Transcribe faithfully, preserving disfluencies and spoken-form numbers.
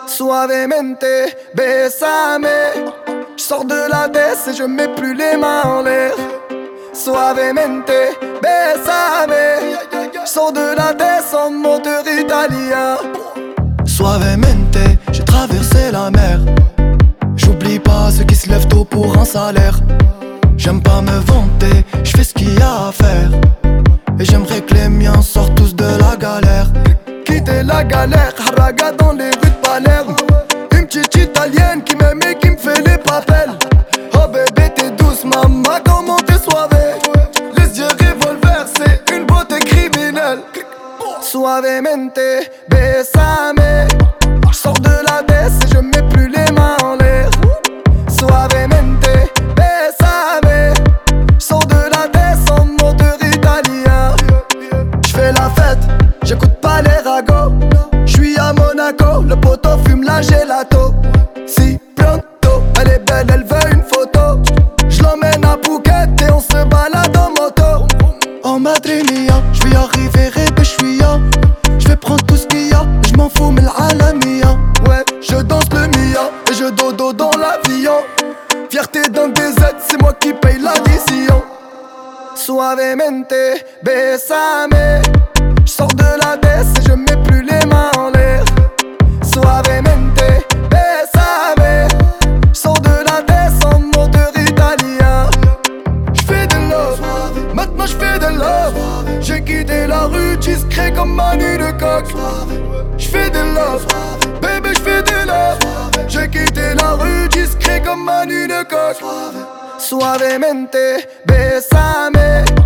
Suavemente, bésame. J'sors de la baisse et je mets plus les mains en l'air. Suavemente, bésame. J'sors de la baisse en moteur italien. Suavemente, j'ai traversé la mer. J'oublie pas ceux qui se lèvent tôt pour un salaire. J'aime pas me vanter, j'fais ce qu'il y a à faire. Et j'aimerais que les miens sortent tous de la galère. Quitter la galère, haraga dans les rues de Palerme. Une petite italienne qui m'aime et qui me fait les papels. Oh bébé t'es douce maman, comment t'es soivée. Les yeux revolver, c'est une beauté criminelle. Suavemente, bésame. J'sors de la baisse et je mets plus les mains en l'air. Suavemente, bésame. J'sors de la baisse en moteur italien. J'fais la fête, j'écoute pas les ragots. J'suis à Monaco, le poteau fume la gelato. Si pronto, elle est belle, elle veut une photo. J'l'emmène à Phuket et on se balade en moto. Oh madre mia, j'vais arriver rébé, j'suis ya. J'vais prendre tout ce qu'il y a, j'm'en fous mais l'alamia. Ouais, je danse le mia et je dodo dans l'avion. Fierté d'un D Z, c'est moi qui paye l'addition. Suavemente, bésame. J'sors de la baisse et je mets plus les mains en l'air. Suavemente, bésame. J'sors de la baisse en moteur italien. J'fais de love, maintenant j'fais de love. J'ai quitté la rue discret comme Manu de coq. J'fais de love, bébé j'fais de love. J'ai quitté la rue discret comme Manu de coq. Suavemente, bésame.